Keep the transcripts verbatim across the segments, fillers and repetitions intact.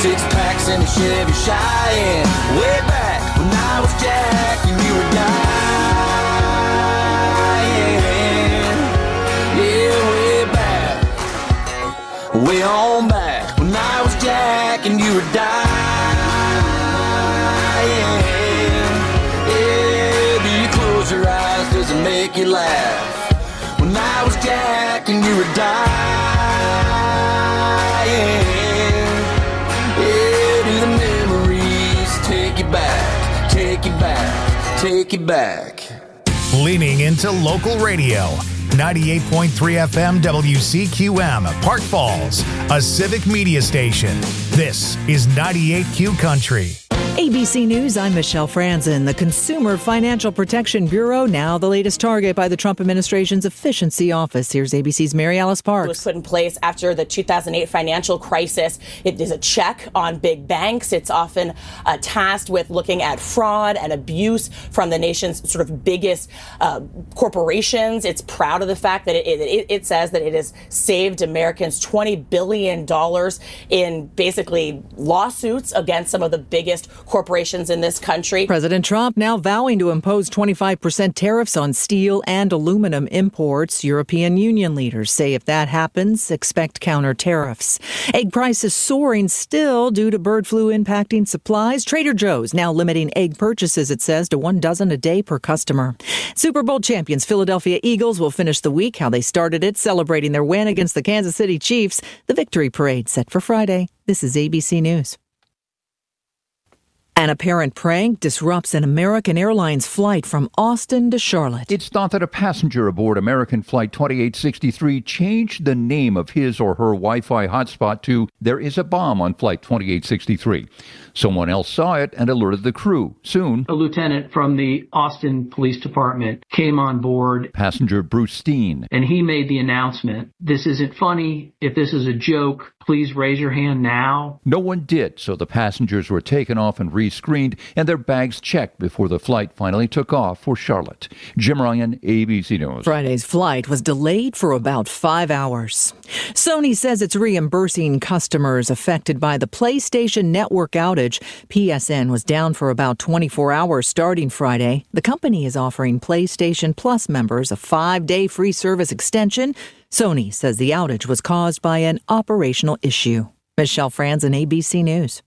Six packs in a Chevy Cheyenne. Way back when I was Jack and you were dying. Yeah, way back. Way on back when I was Jack and you were dying. Yeah, do you close your eyes? Does it make you laugh? When I was Jack and you were dying. Yeah, do the memories take you back, take you back, take you back. Leaning into local radio. ninety-eight point three F M W C Q M, Park Falls, a civic media station. This is ninety-eight Q Country. A B C News, I'm Michelle Franzen. The Consumer Financial Protection Bureau, now the latest target by the Trump administration's efficiency office. Here's A B C's Mary Alice Parks. It was put in place after the two thousand eight financial crisis. It is a check on big banks. It's often uh, tasked with looking at fraud and abuse from the nation's sort of biggest uh, corporations. It's proud of the fact that it, it, it says that it has saved Americans twenty billion dollars in basically lawsuits against some of the biggest corporations in this country. President Trump now vowing to impose twenty-five percent tariffs on steel and aluminum imports. European Union leaders say if that happens, expect counter tariffs. Egg prices soaring still due to bird flu impacting supplies. Trader Joe's now limiting egg purchases, it says, to one dozen a day per customer. Super Bowl champions Philadelphia Eagles will finish the week how they started it, celebrating their win against the Kansas City Chiefs. The victory parade set for Friday. This is A B C News. An apparent prank disrupts an American Airlines flight from Austin to Charlotte. It's thought that a passenger aboard American Flight twenty-eight sixty-three changed the name of his or her Wi-Fi hotspot to "There is a bomb on Flight twenty-eight sixty-three." Someone else saw it and alerted the crew. Soon, a lieutenant from the Austin Police Department came on board. Passenger Bruce Steen. And he made the announcement, "This isn't funny. If this is a joke, please raise your hand now." No one did, so the passengers were taken off and re-screened and their bags checked before the flight finally took off for Charlotte. Jim Ryan, A B C News. Friday's flight was delayed for about five hours. Sony says it's reimbursing customers affected by the PlayStation Network outage. P S N was down for about twenty-four hours starting Friday. The company is offering PlayStation Plus members a five-day free service extension. Sony says the outage was caused by an operational issue. Michelle Franzen, A B C News.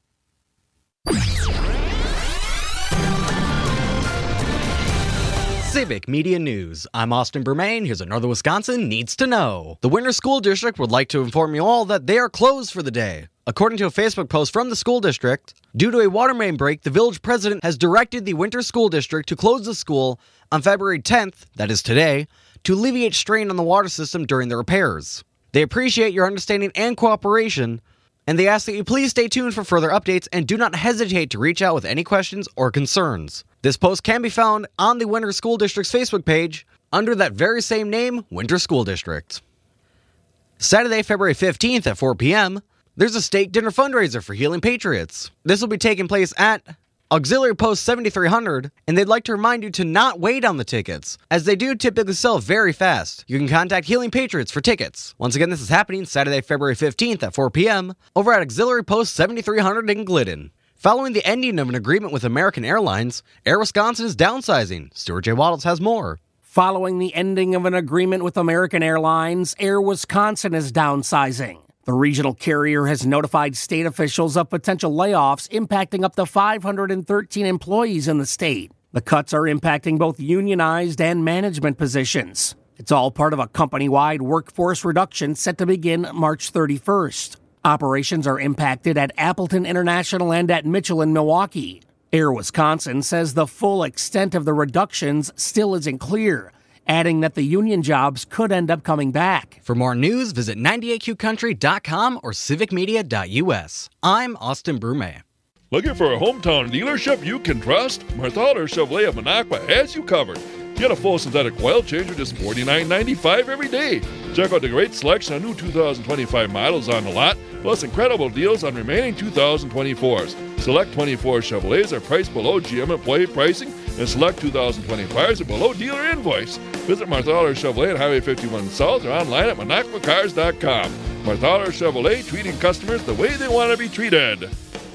Civic Media News. I'm Austin Bermain. Here's another Wisconsin Needs to Know. The Winter School District would like to inform you all that they are closed for the day. According to a Facebook post from the school district, due to a water main break, the village president has directed the Winter School District to close the school on February tenth, that is today, to alleviate strain on the water system during the repairs. They appreciate your understanding and cooperation, and they ask that you please stay tuned for further updates and do not hesitate to reach out with any questions or concerns. This post can be found on the Winter School District's Facebook page under that very same name, Winter School District. Saturday, February fifteenth at four p.m., there's a state dinner fundraiser for Healing Patriots. This will be taking place at Auxiliary Post seventy-three hundred, and they'd like to remind you to not wait on the tickets, as they do typically sell very fast. You can contact Healing Patriots for tickets. Once again, this is happening Saturday, February fifteenth at four p.m. over at Auxiliary Post seventy-three hundred in Glidden. Following the ending of an agreement with American Airlines, Air Wisconsin is downsizing. Stuart J. Waddles has more. Following the ending of an agreement with American Airlines, Air Wisconsin is downsizing. The regional carrier has notified state officials of potential layoffs impacting up to five hundred thirteen employees in the state. The cuts are impacting both unionized and management positions. It's all part of a company-wide workforce reduction set to begin March thirty-first. Operations are impacted at Appleton International and at Mitchell in Milwaukee. Air Wisconsin says the full extent of the reductions still isn't clear, adding that the union jobs could end up coming back. For more news, visit ninety-eight Q country dot com or civic media dot U S. I'm Austin Brume. Looking for a hometown dealership you can trust? Marthaler Chevrolet of Minocqua has you covered. Get a full synthetic oil change for just forty-nine ninety-five every day. Check out the great selection of new two thousand twenty-five models on the lot, plus incredible deals on remaining two thousand twenty-fours. Select twenty-four Chevrolets are priced below G M employee pricing, and select two thousand twenty-fives are below dealer invoice. Visit Marthaler Chevrolet at Highway fifty-one South or online at minocqua cars dot com. Marthaler Chevrolet, treating customers the way they want to be treated.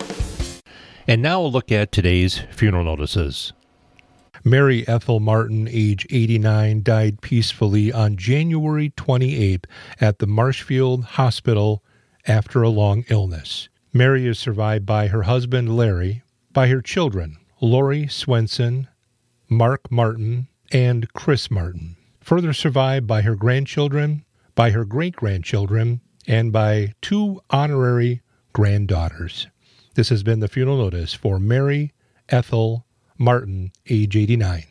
And now a look at today's funeral notices. Mary Ethel Martin, age eighty-nine, died peacefully on January twenty-eighth at the Marshfield Hospital after a long illness. Mary is survived by her husband, Larry, by her children, Lori Swenson, Mark Martin, and Chris Martin. Further survived by her grandchildren, by her great-grandchildren, and by two honorary granddaughters. This has been the funeral notice for Mary Ethel Martin, age eighty-nine.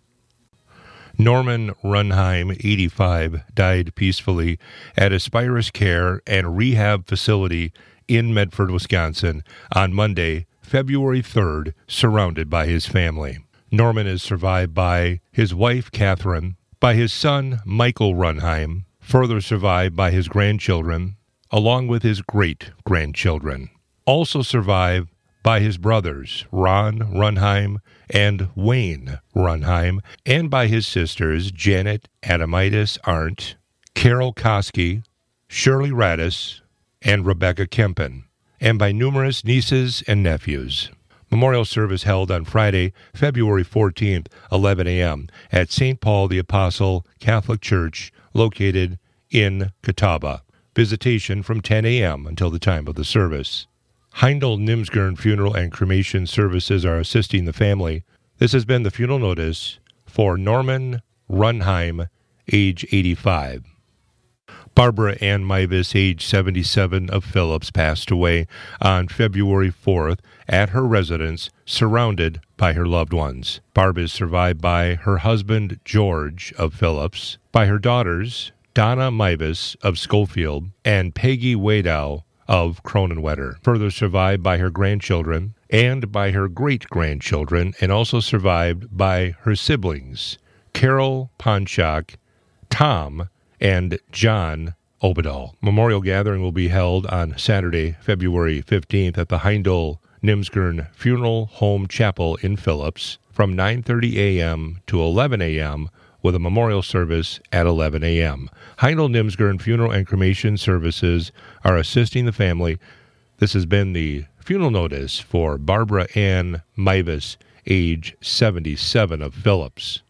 Norman Runheim, eighty-five, died peacefully at Aspirus Care and Rehab Facility in Medford, Wisconsin, on Monday, February third, surrounded by his family. Norman is survived by his wife, Catherine, by his son, Michael Runheim, further survived by his grandchildren, along with his great-grandchildren. Also survived by his brothers, Ron Runheim and Wayne Runheim, and by his sisters, Janet Adamitis Arndt, Carol Koski, Shirley Radis, and Rebecca Kempen, and by numerous nieces and nephews. Memorial service held on Friday, February fourteenth, eleven a.m. at Saint Paul the Apostle Catholic Church, located in Catawba. Visitation from ten a.m. until the time of the service. Heindel Nimsgern Funeral and Cremation Services are assisting the family. This has been the funeral notice for Norman Runheim, age eighty-five. Barbara Ann Mivas, age seventy-seven, of Phillips, passed away on February fourth at her residence, surrounded by her loved ones. Barb is survived by her husband, George, of Phillips, by her daughters, Donna Mivas, of Schofield, and Peggy Wadow, of Cronenwetter. Further survived by her grandchildren and by her great-grandchildren, and also survived by her siblings, Carol Ponchak, Tom, and John Obadal. Memorial gathering will be held on Saturday, February fifteenth at the Heindel Nimsgern Funeral Home Chapel in Phillips from nine thirty a.m. to eleven a.m. with a memorial service at eleven a.m. Heindel Nimsgern Funeral and Cremation Services are assisting the family. This has been the funeral notice for Barbara Ann Mivas, age seventy-seven, of Phillips.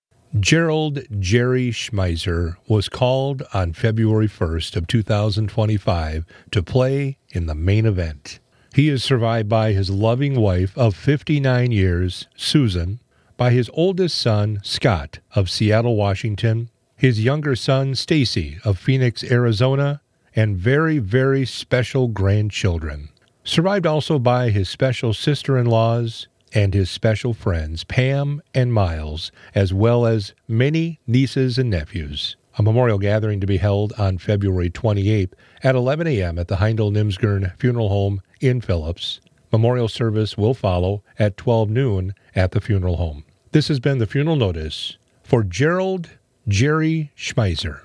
Gerald Jerry Schmeiser was called on February first of two thousand twenty-five to play in the main event. He is survived by his loving wife of fifty-nine years, Susan, by his oldest son, Scott, of Seattle, Washington, his younger son, Stacy, of Phoenix, Arizona, and very, very special grandchildren. Survived also by his special sister-in-laws and his special friends, Pam and Miles, as well as many nieces and nephews. A memorial gathering to be held on February twenty-eighth at eleven a.m. at the Heindel Nimsgern Funeral Home in Phillips. Memorial service will follow at twelve noon at the funeral home. This has been the funeral notice for Gerald Jerry Schmeiser.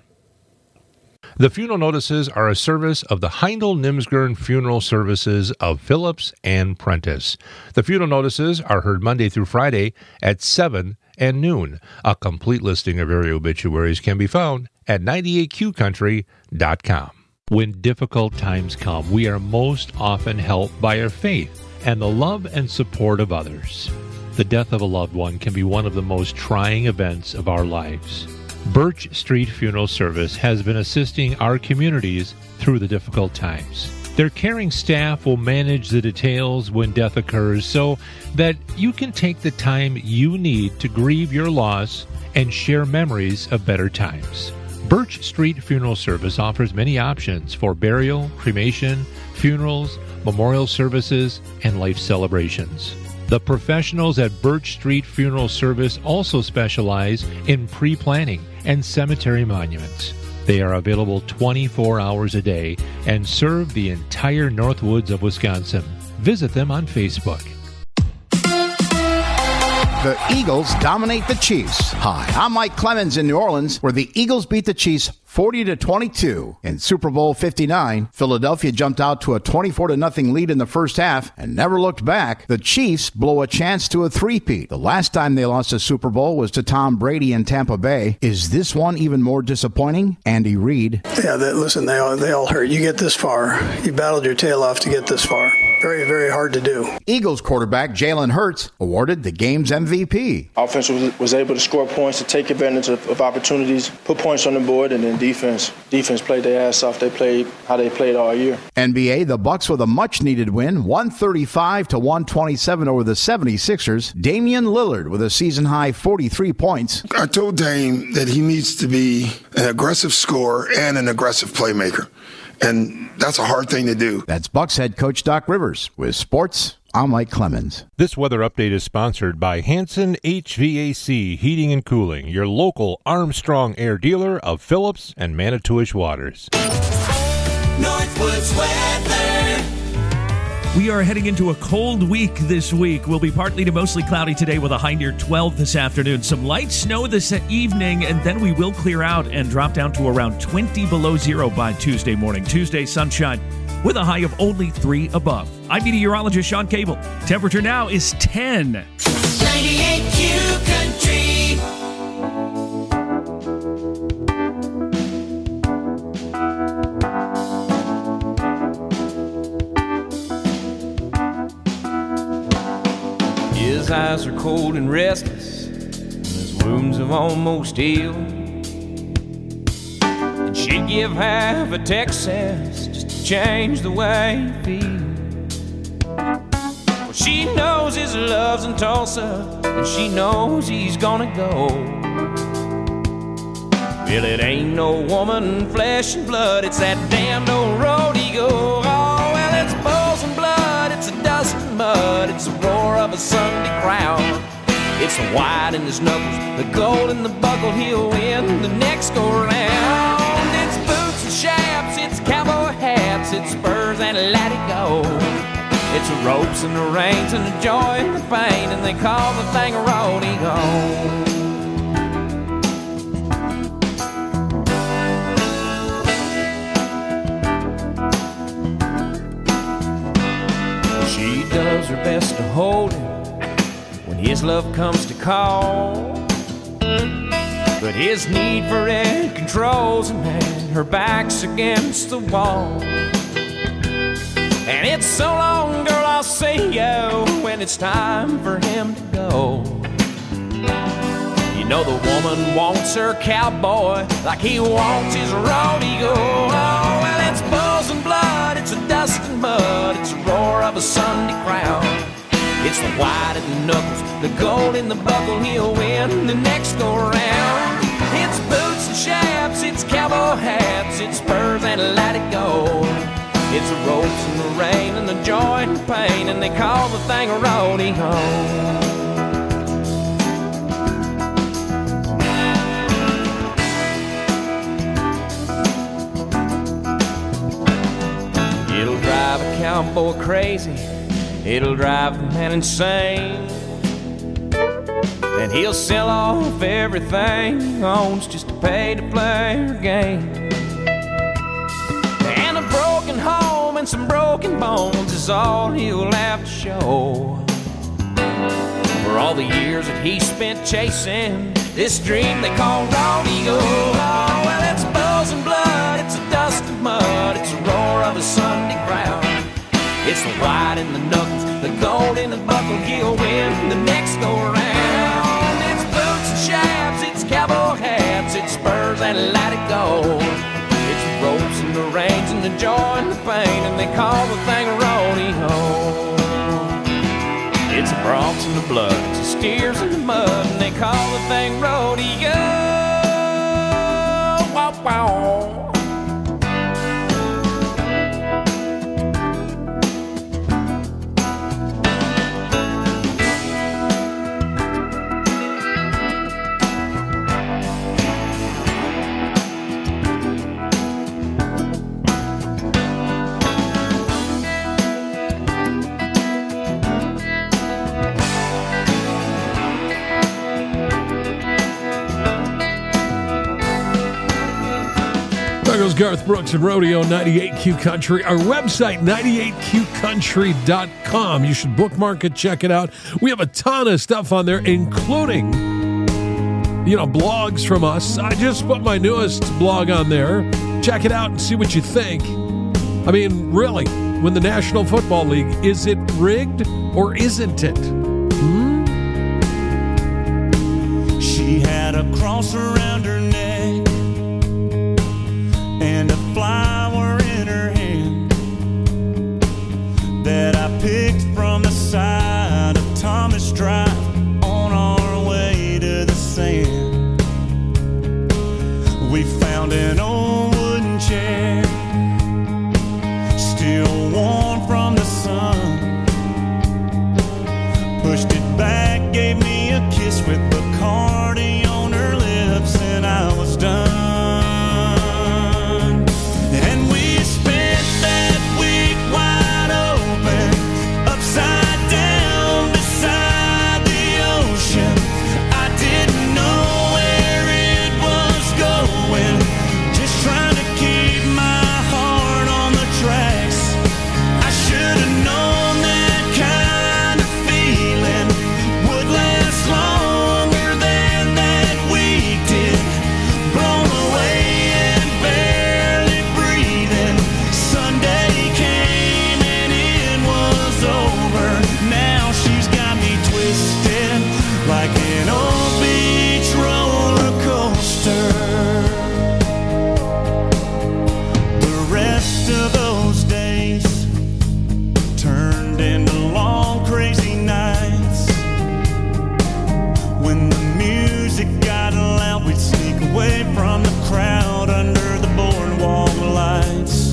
The funeral notices are a service of the Heindel Nimsgern Funeral Services of Phillips and Prentice. The funeral notices are heard Monday through Friday at seven and noon. A complete listing of area obituaries can be found at ninety-eight Q country dot com. When difficult times come, we are most often helped by our faith and the love and support of others. The death of a loved one can be one of the most trying events of our lives. Birch Street Funeral Service has been assisting our communities through the difficult times. Their caring staff will manage the details when death occurs so that you can take the time you need to grieve your loss and share memories of better times. Birch Street Funeral Service offers many options for burial, cremation, funerals, memorial services, and life celebrations. The professionals at Birch Street Funeral Service also specialize in pre-planning and cemetery monuments. They are available twenty-four hours a day and serve the entire Northwoods of Wisconsin. Visit them on Facebook. The Eagles dominate the Chiefs. Hi, I'm Mike Clemens in New Orleans, where the Eagles beat the Chiefs forty to twenty-two. In Super Bowl fifty-nine, Philadelphia jumped out to a twenty-four to nothing lead in the first half and never looked back. The Chiefs blow a chance to a three-peat. The last time they lost a Super Bowl was to Tom Brady in Tampa Bay. Is this one even more disappointing? Andy Reid. Yeah, they, listen, they all, they all hurt. You get this far. You battled your tail off to get this far. Very, very hard to do. Eagles quarterback Jalen Hurts awarded the game's M V P. Offense was, was able to score points, to take advantage of, of opportunities, put points on the board, and then defense. Defense played their ass off. They played how they played all year. N B A, the Bucks with a much-needed win, one thirty-five to one twenty-seven over the seventy-sixers. Damian Lillard with a season-high forty-three points. I told Dame that he needs to be an aggressive scorer and an aggressive playmaker. And that's a hard thing to do. That's Bucks head coach Doc Rivers. With sports, I'm Mike Clemens. This weather update is sponsored by Hanson H V A C Heating and Cooling, your local Armstrong Air dealer of Phillips and Manitowish Waters. Northwoods weather. We are heading into a cold week this week. We'll be partly to mostly cloudy today with a high near twelve this afternoon. Some light snow this evening, and then we will clear out and drop down to around twenty below zero by Tuesday morning. Tuesday, sunshine with a high of only three above. I'm meteorologist Sean Cable. Temperature now is ten. ninety-eight Q Country. His eyes are cold and restless, and his wounds have almost healed. And she'd give half a Texas just to change the way he feels. Well, she knows his love's in Tulsa, and she knows he's gonna go. Well, it ain't no woman, flesh and blood, it's that damned old rodeo. Oh, well, it's bulls and blood, it's a dust and mud, it's the roar of a Sunday crowd. It's the white in his knuckles, the gold in the buckle, he'll win the next go round. It's boots and chaps, it's cowboy hats, it's spurs and let it go. It's the ropes and the reins and the joy and the pain, and they call the thing a rodeo. She does her best to hold him when his love comes to call, but his need for it controls him, and her back's against the wall. And it's so long, girl, I'll see you when it's time for him to go. You know the woman wants her cowboy like he wants his rodeo. Oh, well, it's bulls and blood, it's a dust and mud, it's a roar of a Sunday crowd. It's the white in the knuckles, the gold in the buckle, he'll win the next go round. It's boots and chaps, it's cowboy hats, it's spurs and let it go. It's the ropes and the rain and the joy and the pain, and they call the thing a rodeo. It'll drive a cowboy crazy, it'll drive the man insane, and he'll sell off everything he owns just to pay to play her game. And a broken home and some broken bones is all he'll have to show for all the years that he spent chasing this dream they call rodeo. Oh, well, it's bulls and blood, it's a dust and mud, it's a roar of a Sunday crowd. It's the white in the knuckles, the gold in the buckle, he'll win the next go round. It's boots and chaps, it's cowboy hats, it's spurs and let it go. It's the ropes and the reins and the joy and the pain, and they call the thing a rodeo. It's the broncs and the blood, it's the steers in the mud, and they call the thing rodeo. Wow, wow. Garth Brooks and Rodeo ninety-eight Q Country. Our website, ninety-eight q country dot com. You should bookmark it, check it out. We have a ton of stuff on there, including, you know, blogs from us. I just put my newest blog on there. Check it out and see what you think. I mean, really, when the National Football League, is it rigged or isn't it? Hmm? She had a cross around her neck and a flower in her hand that I picked from the side of Thomas Drive on our way to the sand. We found an old wooden chair, still warm from the sun. Pushed it back, gave me a kiss with Bacardi on her lips, and I was done. And we spent that week wide open, upside down beside the ocean. I didn't know where it was going, just trying to keep my heart on the tracks. I should have known that kind of feeling would last longer than that week did. Blown away and barely breathing. Sunday came and it was over. Now she's got me twisted like an old beach roller coaster. The rest of those days turned into long crazy nights. When the music got loud, we'd sneak away from the crowd under the boardwalk lights.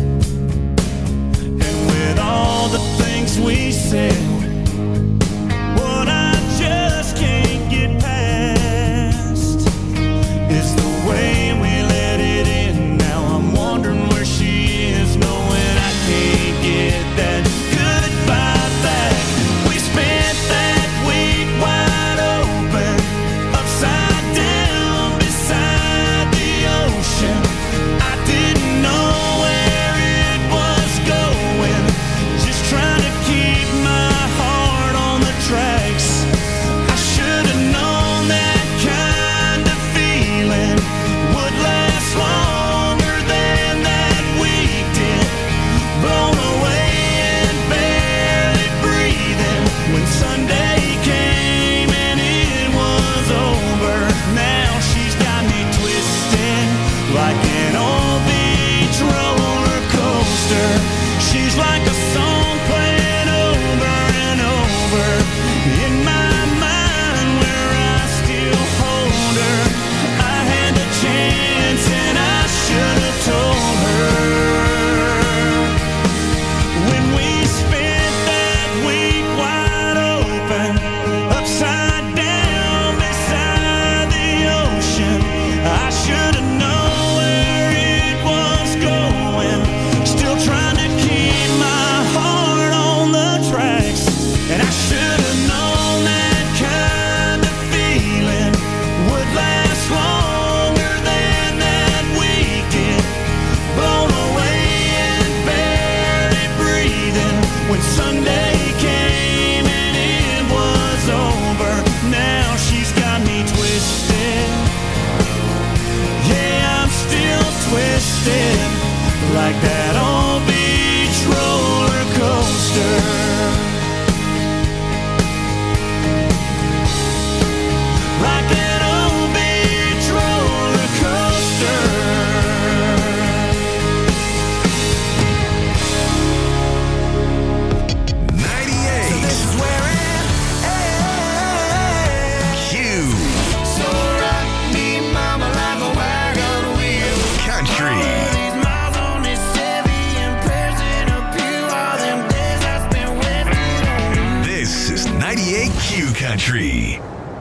And with all the things we said, what I just can't get past is the way we let it in. Now I'm wondering where she is, knowing I can't get that goodbye back. We spent that week wide open, upside down beside the ocean. I didn't know where it was going, just trying to keep my heart on the tracks. I should have known that kind of feeling would last longer than that week did. Blown away and barely breathing when Sunday came and it was over. Now she's got me twisted like an old beach roller coaster. She's like a song playing over and over in my mind where I still hold her. I had the chance and I should have told her. When we spent that week wide open, upside down beside the ocean, I should have known where it was going. Still trying to keep my heart on the tracks. And I should have known that kind of feeling would last longer than that week did. Blown away and barely breathing when Sunday came and it was over. Now she's got me twisted. Yeah, I'm still twisted like that old beach roller coaster. Like an old beach roller coaster. ninety-eight. This is where it ends. Q. So rock me, mama, like a wagon wheel. Country. These miles on this Chevy and prayers in a pew. All them days I spent wasted on. This is ninety-eight Q Country.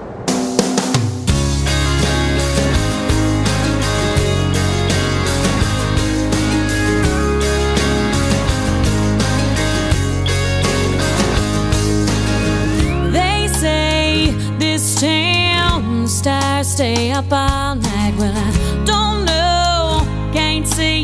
They say this town stars stay up all night. Well, I don't know, can't say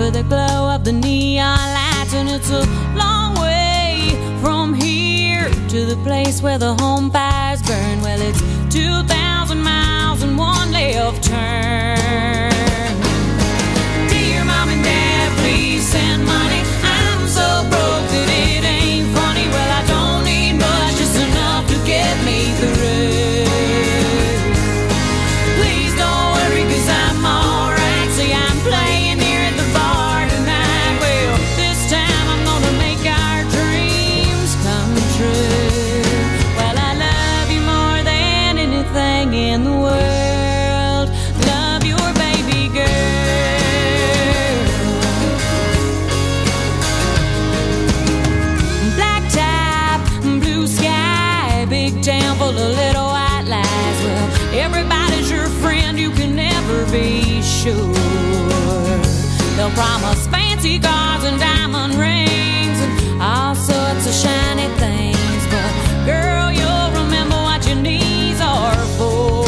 with the glow of the neon lights. And it's a long way from here to the place where the home fires burn. Well, it's two thousand miles and one left turn. Dear Mom and Dad, please send money. I'm so broke that it ain't funny. Well, I don't need much, just enough to get me through. Please don't worry, cause I'm alright. See, I'm playing here at the bar tonight. Well, this time I'm gonna make our dreams come true. Well, I love you more than anything in the world. Love your baby girl. Black top, blue sky, big town full of little white lies. Well, everybody's your friend, you can never be sure. They'll promise fancy cars and diamond rings and all sorts of shiny things, but girl, you'll remember what your knees are for.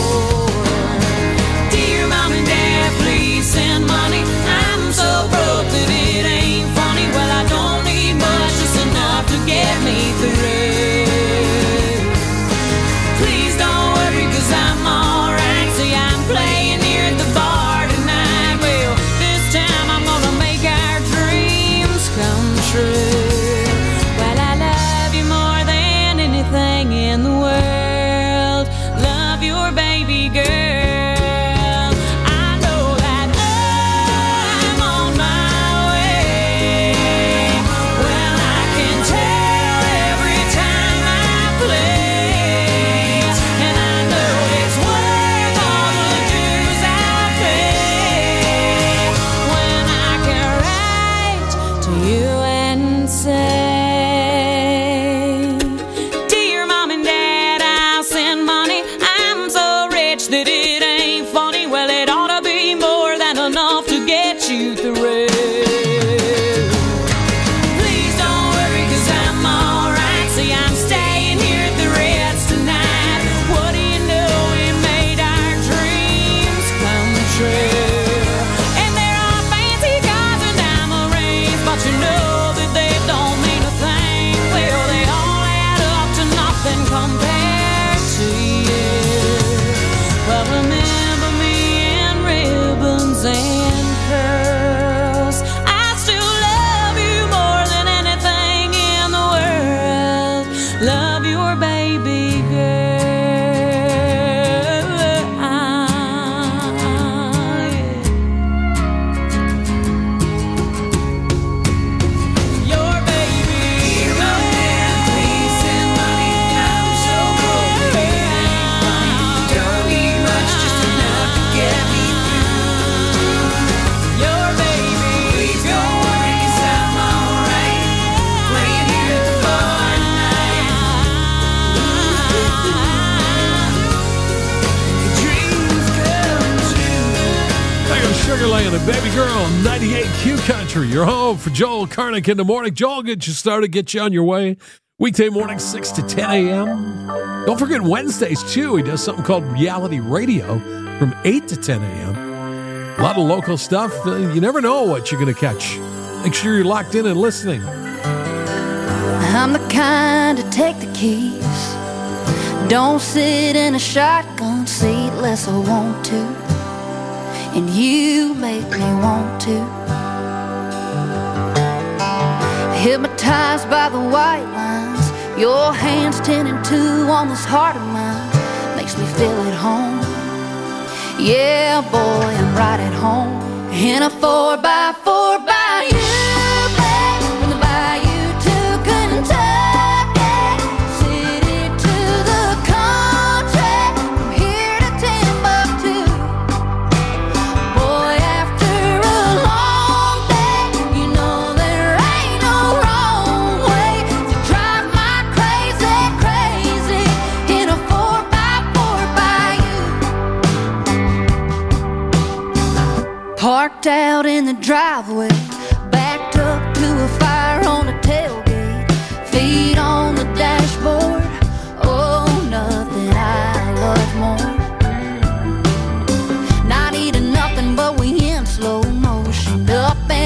Dear Mom and Dad, please send money. I'm so broke that it ain't funny. Well, I don't need much, just enough to get me through. Please don't worry, cause I'm alright. See, I'm playing here at the bar tonight. Well, this time I'm gonna make our dreams come true. Well, I love you more than anything in the world. Love your baby girl. I know that I'm on my way. Well, I can tell every time I play, and I know it's worth all the dues I pay when I can write to you and say, Dear Mom and Dad, I'll send money. I'm so rich that it ain't funny. Well, it ought to be more than enough to get you through. Please don't worry, cause I'm alright. See, I'm staying here at the Ritz tonight. What do you know, we made our dreams come true. And there are fancy cars and diamond rings, but you know that they don't mean a thing. Well, they all add up to nothing compared to you. Well, remember me in ribbons and pearls. I still love you more than anything in the world. Love your baby girl. Your baby girl. Please send money. I'm so broke that it ain't funny. Don't need much, just enough to get me through. Your baby. Please don't worry, cause I'm alright. Playing here at the bar tonight. Dreams come true. There goes Sugar Land and Baby Girl, ninety-eight Q Country. Your home for Joel Karnick in the morning. Joel, get you started, get you on your way. Weekday morning, six to ten a.m. Don't forget Wednesdays, too. He does something called Reality Radio from eight to ten a.m. A lot of local stuff. Uh, you never know what you're going to catch. Make sure you're locked in and listening. I'm the kind to take the keys. Don't sit in a shotgun seat unless I want to. And you make me want to. Hypnotized by the white lines. Your hands ten and two on this heart of mine. Makes me feel at home. Yeah, boy, I'm right at home. In a four by four by you, babe. From the bayou to Kentucky, city to the country, from here to Timbuktu. Boy, after a long day, you know there ain't no wrong way to drive my crazy, crazy in a four by four by you. Parked out in the driveway, backed up to a fire on a tailgate, feet on the dashboard. Oh, nothing I love more. Not eating nothing, but we in slow motion, up and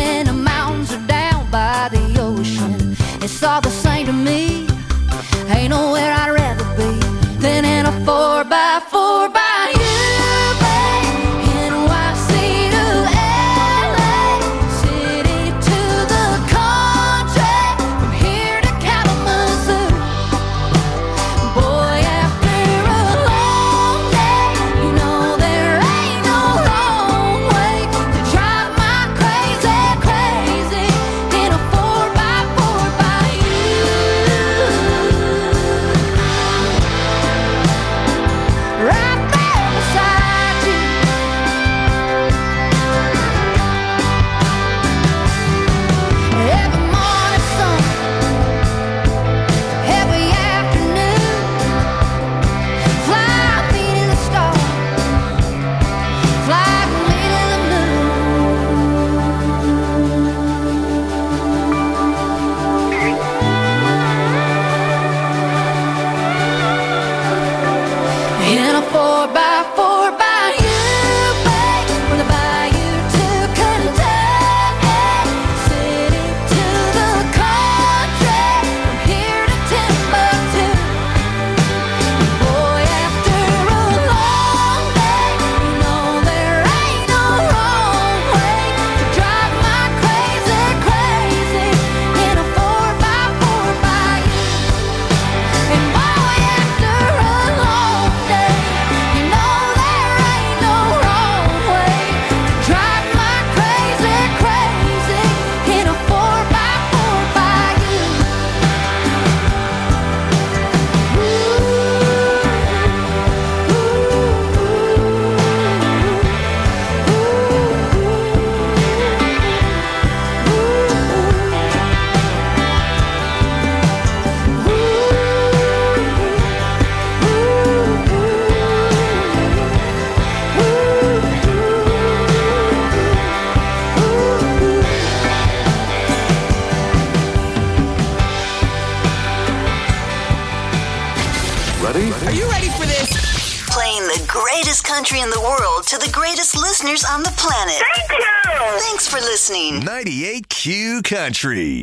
greatest country in the world to the greatest listeners on the planet. Thank you! Thanks for listening. ninety-eight Q Country.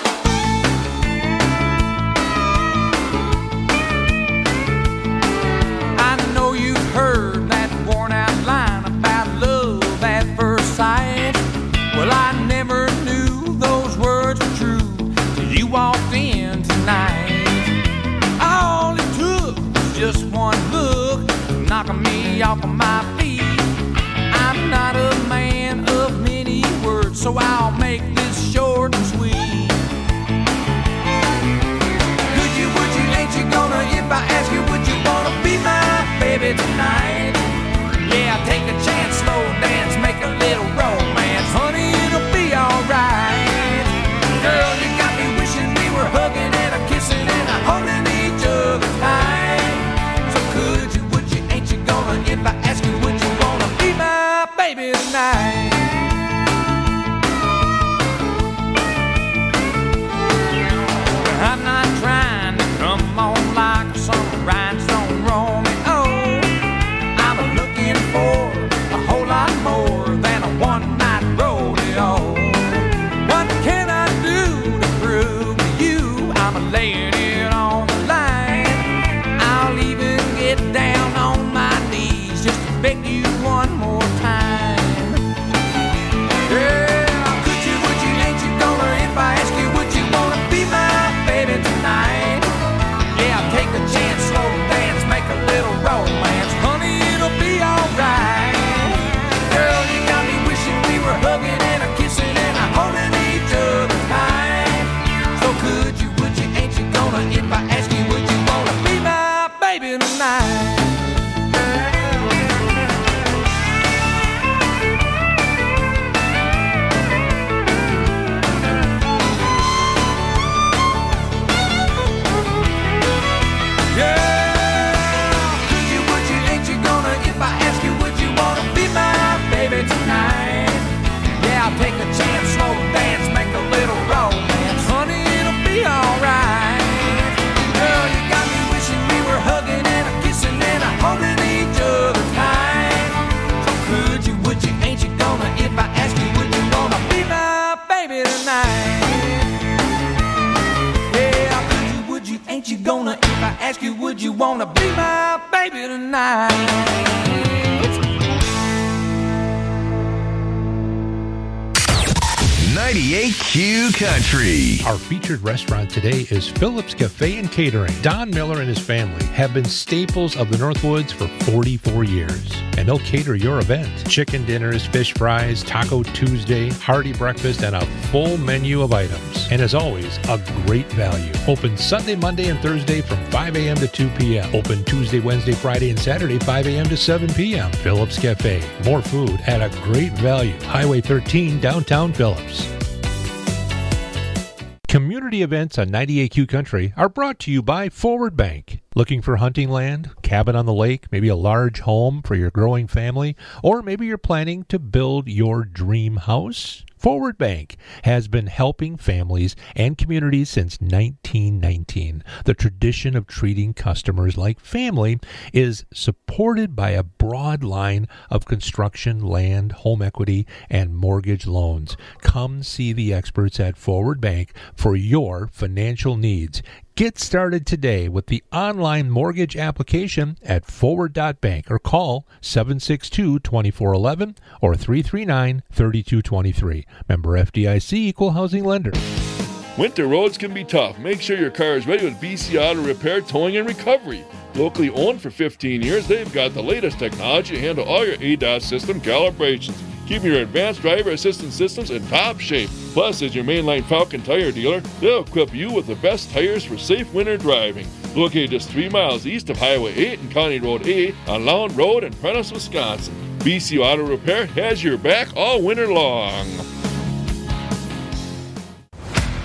I know you've heard that worn out line about love at first sight. Well, I never knew those words were true till you walked in tonight. All it took was just one look, knocking me off of my feet. I'm not a man of many words, so I'll make this short and sweet. Could you, would you, ain't you gonna, if I ask you, would you wanna be my baby tonight? Yeah, take a chance, slow dance, make a little romance. Honey, it'll be alright. Girl, you got me wishing we were hugging and a kissing and a holding each other tight. So could you, would you, ain't you gonna, if I ask you, would you wanna be my baby tonight? I'm not trying to come on like some rhinestone Romeo. I'm looking for a whole lot more than a one-night rodeo. What can I do to prove to you I'm laying it on the line? I'll even get down on my knees just to beg you one more time. Yeah, could you, would you, ain't you gonna, if I ask you, would you wanna be my baby tonight? Yeah, take a chance, slow dance, make a little romance. Honey, it'll be alright. Girl, you got me wishing we were hugging and a kissing and a holding each other tight. So could you, would you, ain't you gonna, if I ask you, would you wanna be my baby tonight? Take a chance, slow dance, make a little romance. Honey, it'll be alright. Girl, you got me wishing we were hugging and a kissing and a holding each other tight. So could you, would you, ain't you gonna, if I ask you, would you wanna be my baby tonight? Yeah, could you, would you, ain't you gonna, if I ask you, would you wanna be my baby tonight? ninety-eight Q Country. Our featured restaurant today is Phillips Cafe and Catering. Don Miller and his family have been staples of the Northwoods for forty-four years, and they'll cater your event. Chicken dinners, fish fries, Taco Tuesday, hearty breakfast, and a full menu of items. And as always, a great value. Open Sunday, Monday, and Thursday from five a.m. to two p.m. Open Tuesday, Wednesday, Friday, and Saturday, five a.m. to seven p.m. Phillips Cafe. More food at a great value. Highway thirteen, downtown Phillips. Community events on ninety-eight Q Country are brought to you by Forward Bank. Looking for hunting land, cabin on the lake, maybe a large home for your growing family, or maybe you're planning to build your dream house? Forward Bank has been helping families and communities since nineteen nineteen. The tradition of treating customers like family is supported by a broad line of construction, land, home equity, and mortgage loans. Come see the experts at Forward Bank for your financial needs. Get started today with the online mortgage application at forward dot bank or call seven six two, two four one one or three three nine, three two two three. Member F D I C, Equal Housing Lender. Winter roads can be tough. Make sure your car is ready with B C Auto Repair Towing and Recovery. Locally owned for fifteen years, they've got the latest technology to handle all your A D A S system calibrations, keeping your advanced driver assistance systems in top shape. Plus, as your mainline Falcon tire dealer, they'll equip you with the best tires for safe winter driving. Located just three miles east of Highway eight and County Road A on Lound Road in Prentice, Wisconsin. B C Auto Repair has your back all winter long.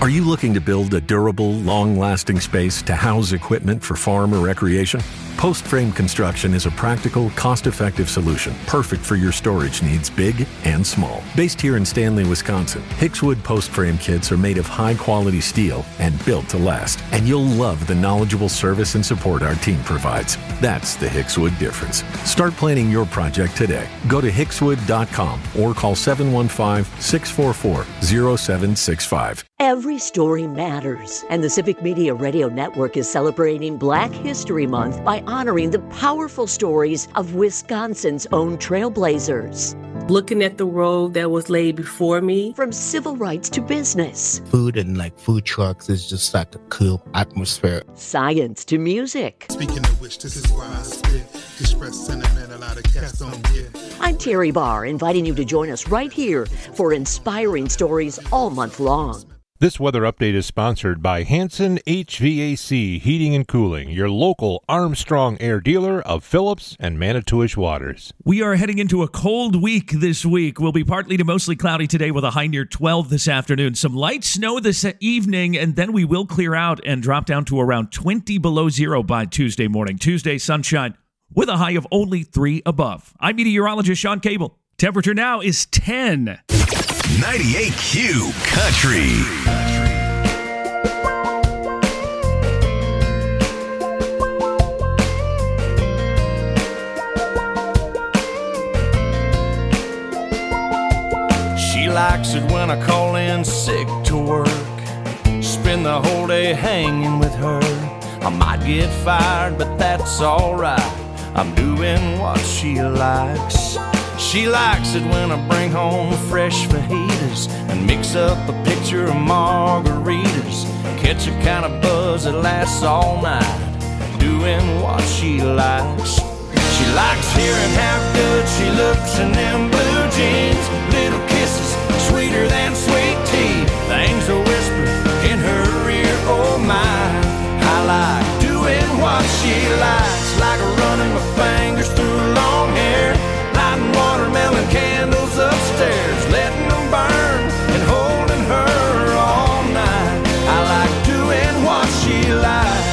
Are you looking to build a durable, long-lasting space to house equipment for farm or recreation? Post Frame Construction is a practical, cost-effective solution, perfect for your storage needs, big and small. Based here in Stanley, Wisconsin, Hickswood Post Frame kits are made of high-quality steel and built to last. And you'll love the knowledgeable service and support our team provides. That's the Hickswood difference. Start planning your project today. Go to hickswood dot com or call seven one five, six four four, zero seven six five. Every story matters, and the Civic Media Radio Network is celebrating Black History Month by honoring the powerful stories of Wisconsin's own trailblazers. Looking at the road that was laid before me. From civil rights to business. Food and like food trucks is just like a cool atmosphere. Science to music. Speaking of which, this is why I spit. Express sentiment a lot of cats don't get. I'm Terry Barr, inviting you to join us right here for inspiring stories all month long. This weather update is sponsored by Hanson H V A C Heating and Cooling, your local Armstrong Air dealer of Phillips and Manitowish waters. We are heading into a cold week this week. We'll be partly to mostly cloudy today with a high near twelve this afternoon. Some light snow this evening, and then we will clear out and drop down to around twenty below zero by Tuesday morning. Tuesday, sunshine with a high of only three above. I'm meteorologist Sean Cable. Temperature now is ten. ninety-eight Q Country. She likes it when I call in sick to work. Spend the whole day hanging with her. I might get fired, but that's alright. I'm doing what she likes. She likes it when I bring home fresh fajitas and mix up a pitcher of margaritas. Catch a kind of buzz that lasts all night, doing what she likes. She likes hearing how good she looks in them blue jeans. Little kisses, sweeter than sweet tea. Things are whispered in her ear, oh my. I like doing what she likes, like running my fingers through long hair, lighting watermelon candles upstairs, letting them burn and holding her all night. I like doing what she likes.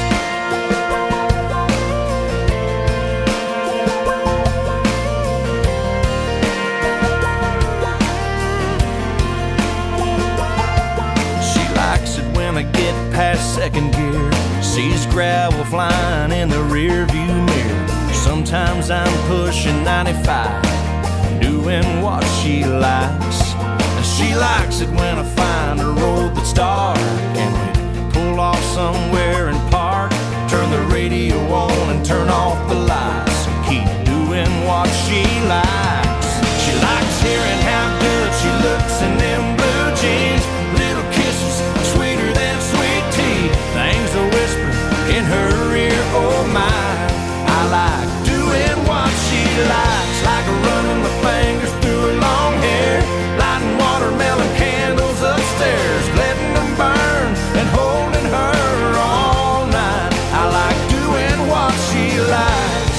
She likes it when I get past second gear, sees gravel flying in the rear view mirror. Sometimes I'm pushing ninety-five, doing what she likes. And she likes it when I find a road that's dark and we pull off somewhere and park. Turn the radio on and turn off the lights and keep doing what she likes. She likes hearing how good she looks in them blue jeans. Little kisses, sweeter than sweet tea. Things are whispered in her ear, oh my. I like doing what she likes, like running my fingers through her long hair, lighting watermelon candles upstairs, letting them burn and holding her all night. I like doing what she likes.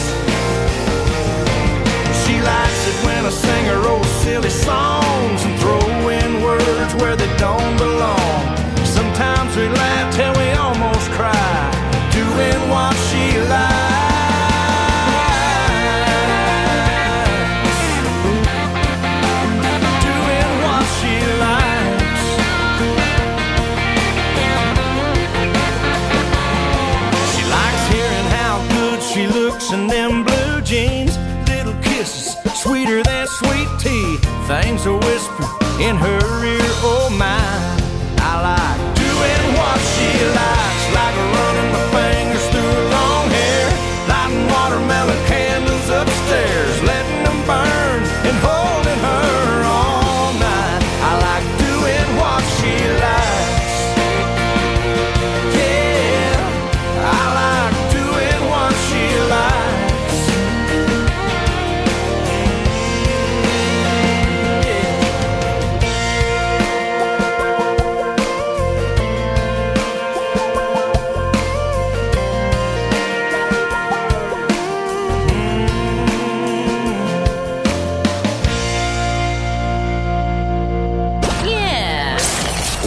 She likes it when I sing her old silly songs and throw in words where they don't belong. Sometimes we laugh till we almost cry, doing what she likes. In them blue jeans, little kisses, sweeter than sweet tea. Things are whispered in her ear, oh my. I like doing what she likes, like running my fingers through her long hair, lighting watermelon candles upstairs, letting them burn and holding her all night. I like doing what she likes. Yeah, I like doing what she likes.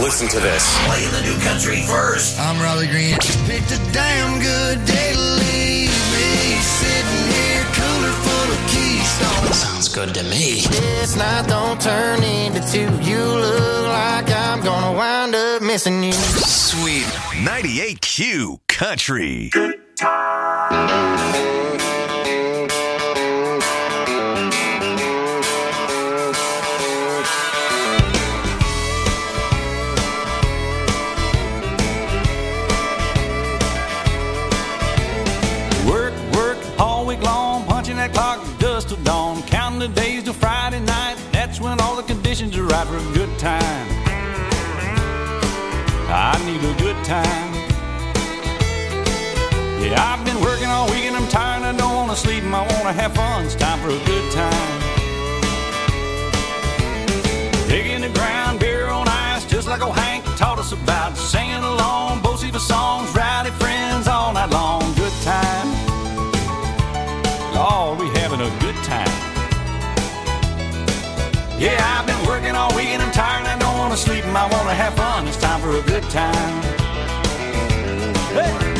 Listen to this. Playing the new country first. I'm Raleigh Green. Picked a damn good day to leave me sitting here, cooler full of Keystone. Sounds good to me. This night don't turn into two. You look like I'm gonna wind up missing you. Sweet ninety-eight Q Country. Work, work, all week long, punching that clock dust till dawn, counting the days till Friday night. That's when all the conditions are right for a good time. I need a good time. Yeah, I've been working all week and I'm tired. I don't want to sleep and I want to have fun. It's time for a good time. Digging the ground, beer on ice, just like old Hank taught us about. Singing along, both of songs, rowdy friends all night long. Good time. Lord, we having a good time. Yeah, I've been working all week and I'm tired and I don't want to sleep and I want to have fun. It's time for a good time. Hey!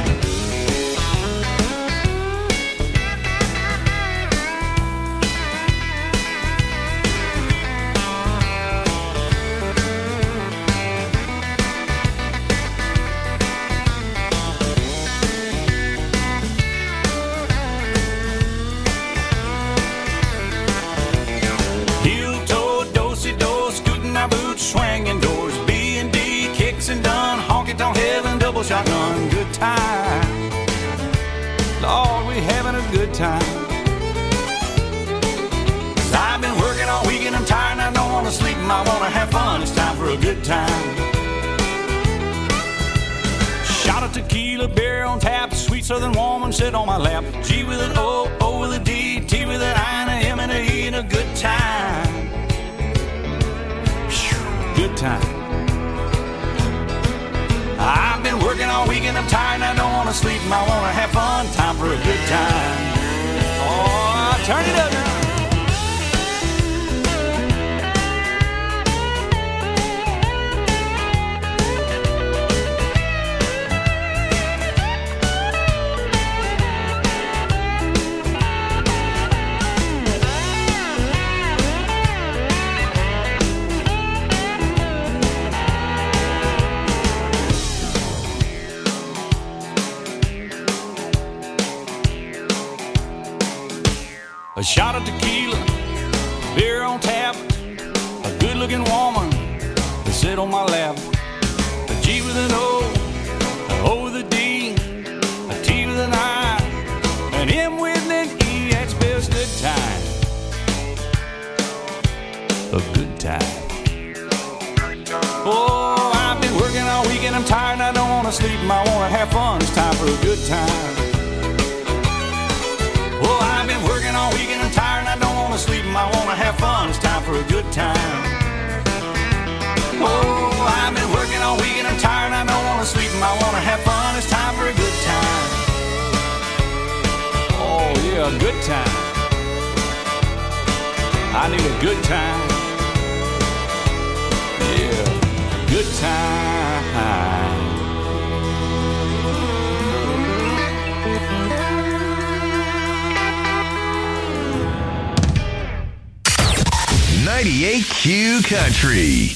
Swinging doors, B and D, kicks and done, honky-tonk heaven, double shotgun, good time. Lord, we having a good time. Cause I've been working all week and I'm tired and I don't want to sleep and I want to have fun. It's time for a good time. Shot of tequila, beer on tap, sweet southern woman sit on my lap. G with an O, O with a D, T with an I and a M and a E, and a good time. Good time. I've been working all week and I'm tired and I don't want to sleep and I want to have fun. Time for a good time. Oh, turn it up now. A shot of tequila, beer on tap, a good-looking woman to sit on my lap. A G with an O, an O with a D, a T with an I, an M with an E. That's best good time. A good time. Oh, I've been working all week and I'm tired and I don't want to sleep and I want to have fun. It's time for a good time. Oh, I've been working all week and I'm tired and I don't want to sleep and I want to have fun. It's time for a good time. Oh, I've been working all week and I'm tired and I don't want to sleep and I want to have fun. It's time for a good time. Oh, yeah, a good time. I need a good time. Yeah, good time. ninety-eight Q Country.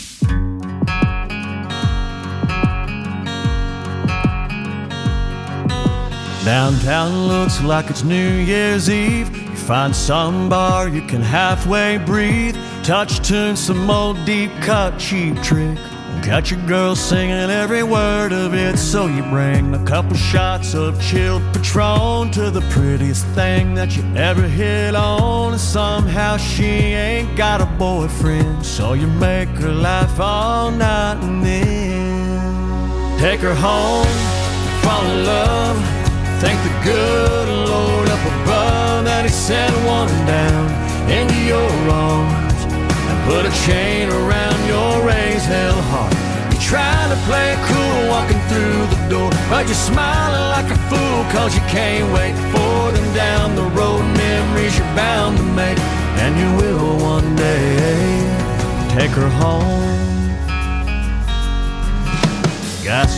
Downtown looks like it's New Year's Eve. You find some bar you can halfway breathe. Touch tune some old deep cut cheap trick. Got your girl singing every word of it. So you bring a couple shots of chilled Patron to the prettiest thing that you ever hit on. And somehow she ain't got a boyfriend, so you make her laugh all night and then take her home, fall in love. Thank the good Lord up above that he sent one down into your arms and put a chain around your raised hell heart. You're trying to play it cool walking through the door, but you're smiling like a fool cause you can't wait for them down the road. Memories you're bound to make, and you will one day take her home.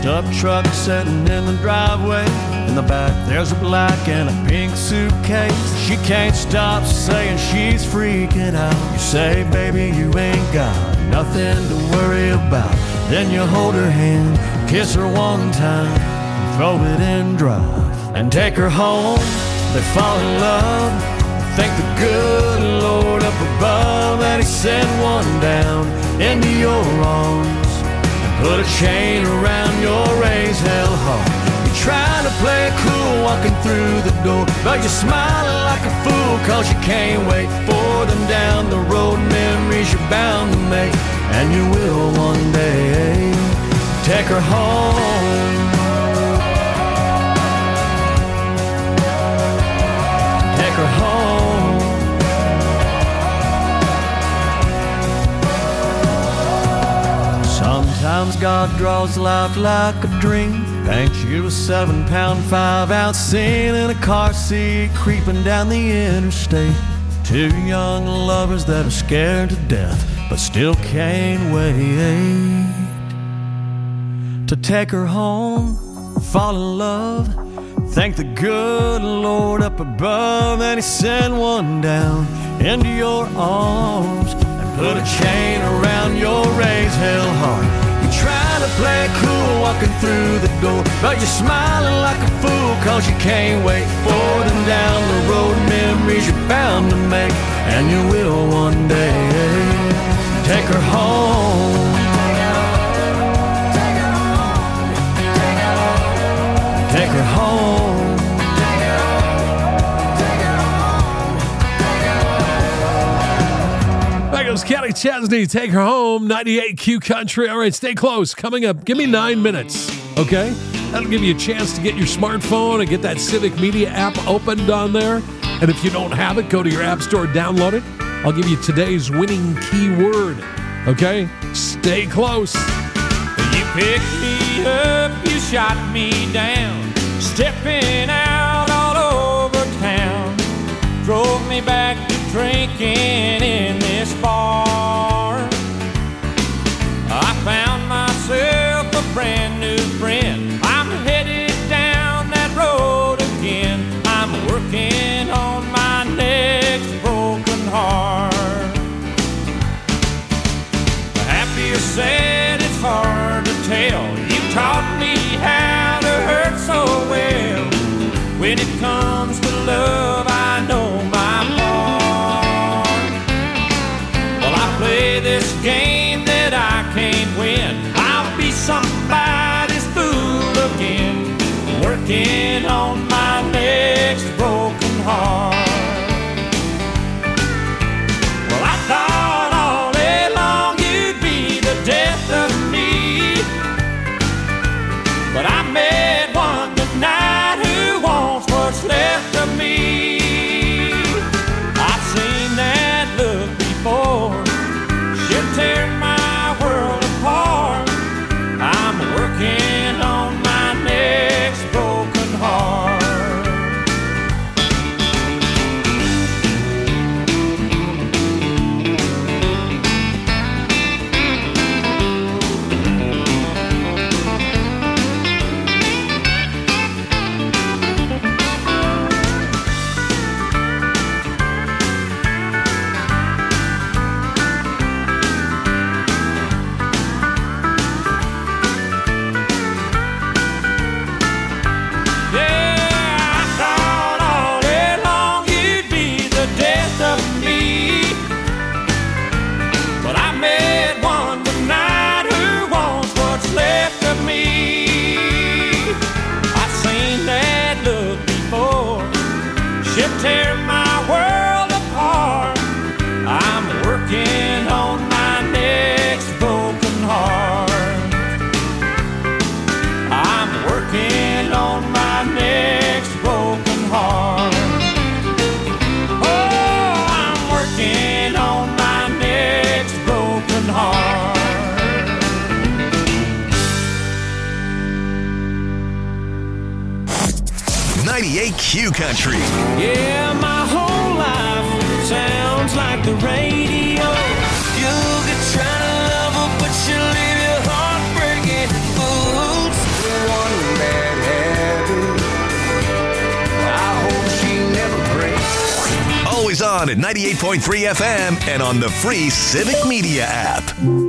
fixed up truck sitting in the driveway. In the back there's a black and a pink suitcase. She can't stop saying she's freaking out. You say, baby, you ain't got nothing to worry about. Then you hold her hand, kiss her one time, and throw it in drive. And take her home, they fall in love. Thank the good Lord up above that he sent one down into your arms and put a chain around your raised hell heart. You're trying to play it cool walking through the door, but you're smiling like a fool cause you can't wait for them down the road. Memories you're bound to make, and you will one day. Take her home. Take her home. Sometimes God draws life like a dream, paints you a seven pound five ounce scene in a car seat creeping down the interstate. Two young lovers that are scared to death but still can't wait to take her home, fall in love. Thank the good Lord up above that he sent one down into your arms and put a chain around your raised hell heart. You're trying to play it cool walking through the door, but you're smiling like a fool cause you can't wait for them down the road. Memories you're bound to make, and you will one day. Take her home. Take her home. Back goes Kelly Chesney. Take her home. ninety-eight Q Country. All right, stay close. Coming up, give me nine minutes, okay? That'll give you a chance to get your smartphone and get that Civic Media app opened on there. And if you don't have it, go to your app store, download it. I'll give you today's winning keyword, okay? Stay close. You picked me up, you shot me down, stepping out all over town. Drove me back to drinking in this bar. I found myself a brand new friend. I'm headed down that road again. I'm working on my next broken heart. Happy or sad, it's hard to tell. You taught me how to hurt so well. When it comes to love, I know my part. Well, I play this game that I can't win. I'll be somebody's fool again, working on my next broken heart. Well, I thought all day long you'd be the death of me, but I met one tonight who wants what's left of me. I've seen that look before. She'll tear my world apart. I'm working on my next broken heart. Tear my world apart. I'm working on my next broken heart. I'm working on my next broken heart. Oh, I'm working on my next broken heart. ninety-eight Q Country. Yeah, my whole life sounds like the radio. You could try to love her, but she'll leave you heartbreaking fools. Found at ninety-eight point three F M and on the free Civic Media app.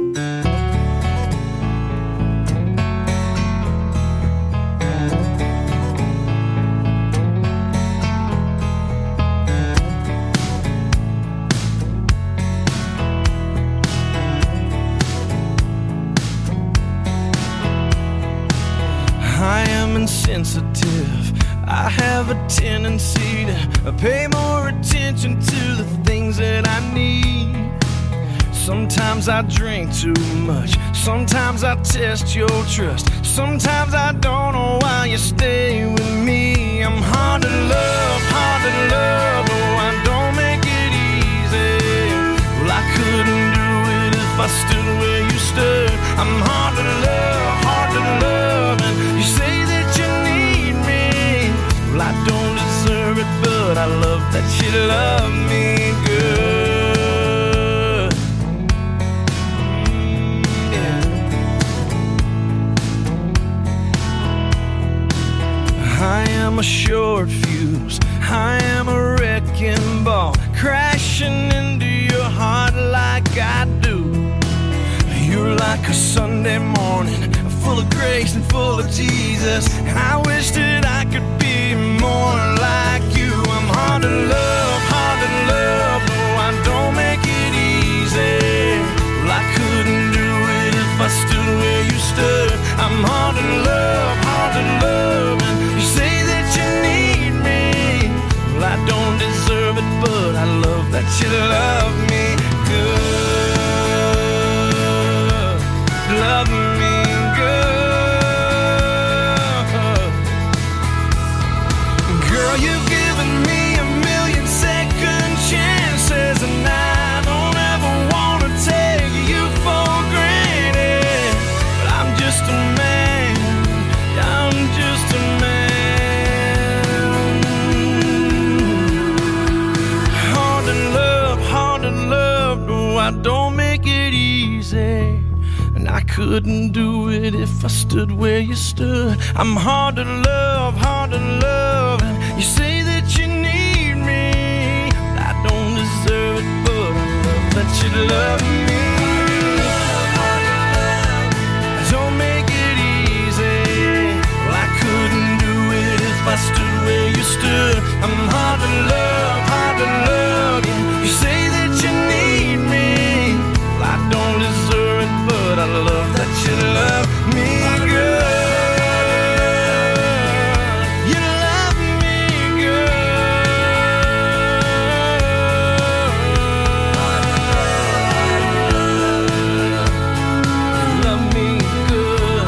I am insensitive. I have a tendency to pay more attention to the things that I need. Sometimes I drink too much. Sometimes I test your trust. Sometimes I don't know why you stay with me. I'm hard to love, hard to love. Oh, I don't make it easy. Well, I couldn't do it if I stood where you stood. I'm hard to love, hard to love. And you say that you need me. Well, I don't deserve it, but I love that you love me good. I am a short fuse, I am a wrecking ball, crashing into your heart like I do. You're like a Sunday morning, full of grace and full of Jesus. And I wish that I could be more like you. I'm hard to love, hard to love, no, I don't make it easy. Well, I couldn't do it if I stood where you stood. I'm hard to love, hard to love, and you say that you need me. Well, I don't deserve it, but I love that you love me good. Love me good. Girl, you've given me a million second chances, and I don't ever want to take you for granted. But I'm just a man, I'm just a man. Hard to love, hard to love, no, I don't make it easy. And I couldn't do it if I stood where you stood. I'm hard to love, hard to love. And you say that you need me. I don't deserve it, but I love that you love me. Don't make it easy. Well, I couldn't do it if I stood where you stood. I'm hard to love, hard to love. Yeah, you say that you need me. Well, I don't deserve it, but I love that you love me good. You love me good. You love me good.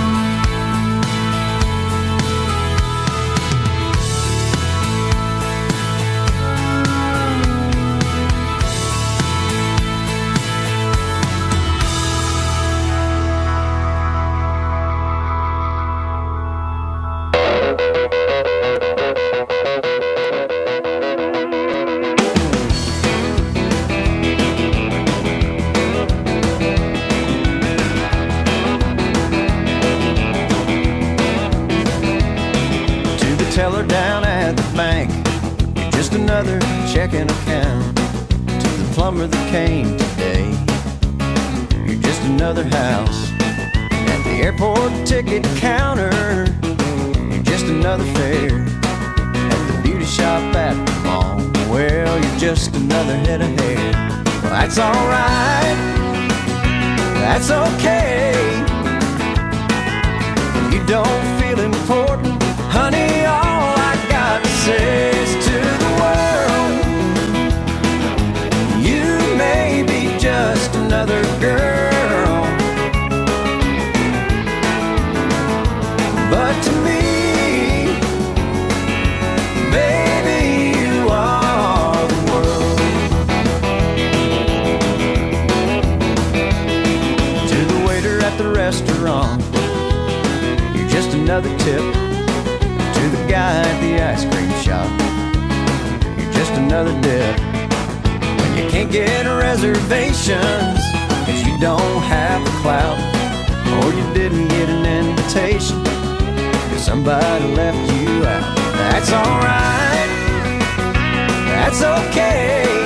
To the teller down at the bank, you're just another checking account. To the plumber that came today, you're just another house. At the airport ticket counter, you're just another fare. At the beauty shop at the mall, well, you're just another head of hair. Well, that's alright, that's okay. You don't feel important, honey, all I got to say is to the world, you may be just another girl, but to me, baby, you are the world. To the waiter at the restaurant, you're just another tip. To the guy at the ice cream shop, you're just another dip. When you can't get reservations, cause you don't have the clout, or you didn't get an invitation, cause somebody left you out. That's alright, that's okay.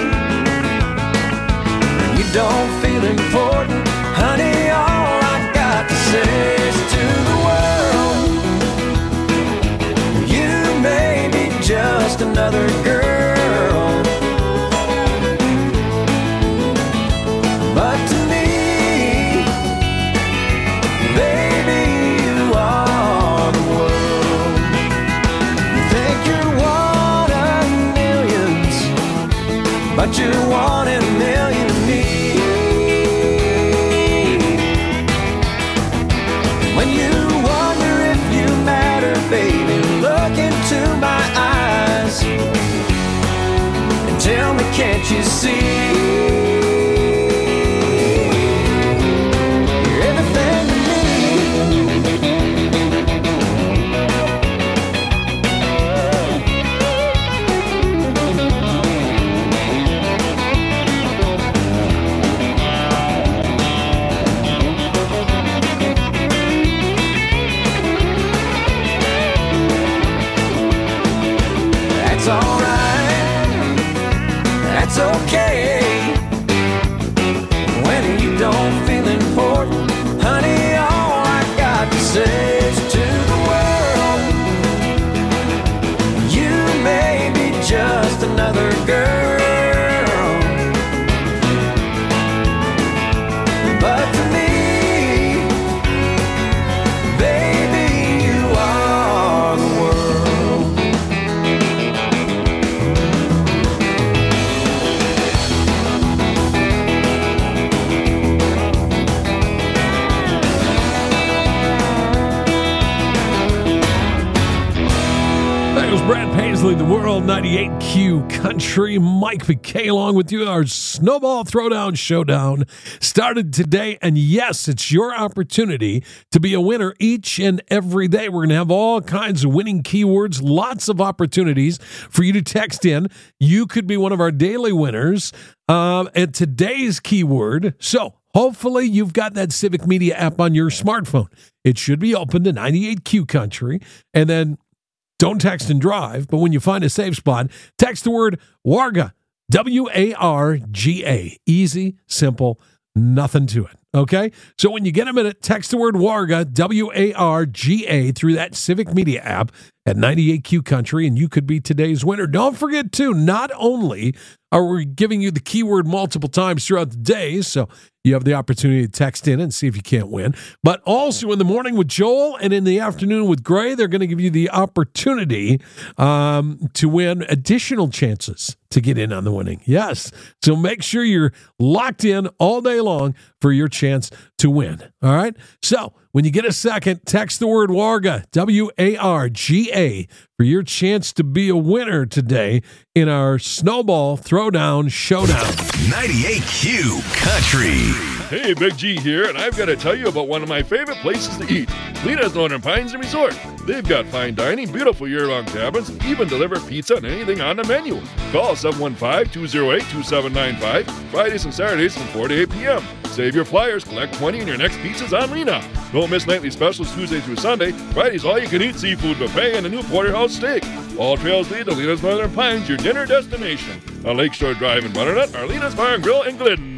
but you're one in a million to me. When you wonder if you matter, baby, look into my eyes and tell me, can't you see? That's okay when you don't feel important, honey. All I got to say is to the world, you may be just another girl, but to me, baby, you are the world. Brad Paisley, the World ninety-eight Q Country. Mike McKay along with you. Our Snowball Throwdown Showdown started today. And yes, it's your opportunity to be a winner each and every day. We're going to have all kinds of winning keywords, lots of opportunities for you to text in. You could be one of our daily winners um, at today's keyword. So hopefully you've got that Civic Media app on your smartphone. It should be open to ninety-eight Q Country. And then don't text and drive, but when you find a safe spot, text the word WARGA, W A R G A. Easy, simple, nothing to it, okay? So when you get a minute, text the word WARGA, W A R G A, through that Civic Media app at ninety-eight Q Country, and you could be today's winner. Don't forget, too, not only are we giving you the keyword multiple times throughout the day, so you have the opportunity to text in and see if you can't win. But also in the morning with Joel and in the afternoon with Gray, they're going to give you the opportunity um, to win additional chances to get in on the winning. Yes. So make sure you're locked in all day long for your chance to win. All right. So when you get a second, text the word WARGA, W A R G A, for your chance to be a winner today in our Snowball Throwdown Showdown. ninety-eight Q Country. Hey, Big G here, and I've got to tell you about one of my favorite places to eat, Lena's Northern Pines and Resort. They've got fine dining, beautiful year-round cabins, and even deliver pizza and anything on the menu. Call seven one five, two oh eight, two seven nine five, Fridays and Saturdays from four to eight p.m. Save your flyers, collect twenty, and your next pizza's on Lena. Don't miss nightly specials Tuesday through Sunday. Friday's all-you-can-eat seafood buffet and a new porterhouse steak. All trails lead to Lena's Northern Pines, your dinner destination. On Lakeshore Drive in Butternut, or Lena's Bar and Grill in Glidden.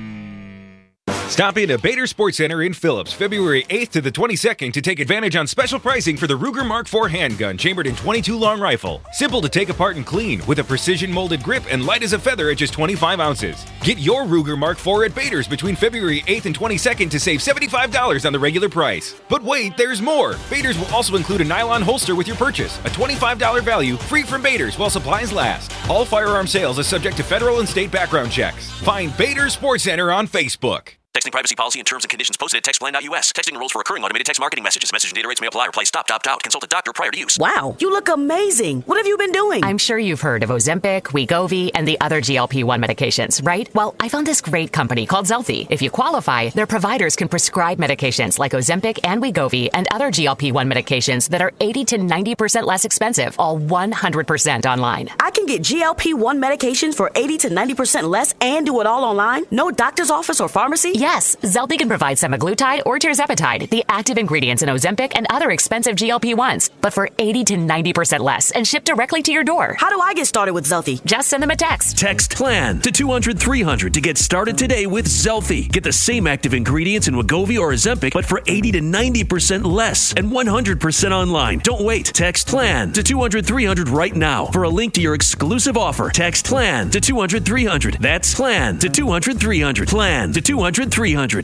Stop in at Bader Sports Center in Phillips, February eighth to the twenty-second, to take advantage on special pricing for the Ruger Mark four handgun chambered in twenty-two long rifle. Simple to take apart and clean, with a precision molded grip and light as a feather at just twenty-five ounces. Get your Ruger Mark four at Bader's between February eighth and twenty-second to save seventy-five dollars on the regular price. But wait, there's more! Bader's will also include a nylon holster with your purchase, a twenty-five dollars value, free from Bader's while supplies last. All firearm sales are subject to federal and state background checks. Find Bader Sports Center on Facebook. Texting privacy policy and terms and conditions posted at text plan dot U S. Texting enrolls for recurring automated text marketing messages. Message and data rates may apply. Reply stop, opt out. Consult a doctor prior to use. Wow, you look amazing. What have you been doing? I'm sure you've heard of Ozempic, Wegovy, and the other G L P one medications, right? Well, I found this great company called Zelfie. If you qualify, their providers can prescribe medications like Ozempic and Wegovy and other G L P one medications that are eighty to ninety percent less expensive, all one hundred percent online. I can get G L P one medications for eighty to ninety percent less and do it all online? No doctor's office or pharmacy? Yes, Zelfie can provide semaglutide or tirzepatide, the active ingredients in Ozempic and other expensive G L P ones, but for eighty to ninety percent less and shipped directly to your door. How do I get started with Zelfie? Just send them a text. Text PLAN to two hundred three hundred to get started today with Zelfie. Get the same active ingredients in Wegovy or Ozempic, but for eighty to ninety percent less and one hundred percent online. Don't wait. Text PLAN to two hundred three hundred right now for a link to your exclusive offer. Text PLAN to two hundred three hundred. That's PLAN to two hundred three hundred. PLAN to two hundred three hundred.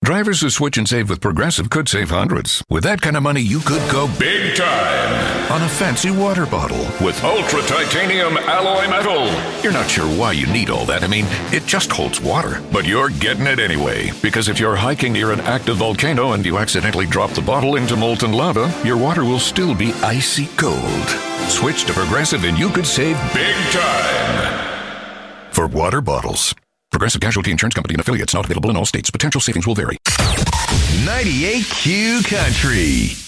Drivers who switch and save with Progressive could save hundreds. With that kind of money, you could go big time on a fancy water bottle with ultra titanium alloy metal. You're not sure why you need all that. I mean, it just holds water. But you're getting it anyway, because if you're hiking near an active volcano and you accidentally drop the bottle into molten lava, your water will still be icy cold. Switch to Progressive and you could save big time for water bottles. Progressive Casualty Insurance Company and affiliates, not available in all states. Potential savings will vary. ninety-eight Q Country.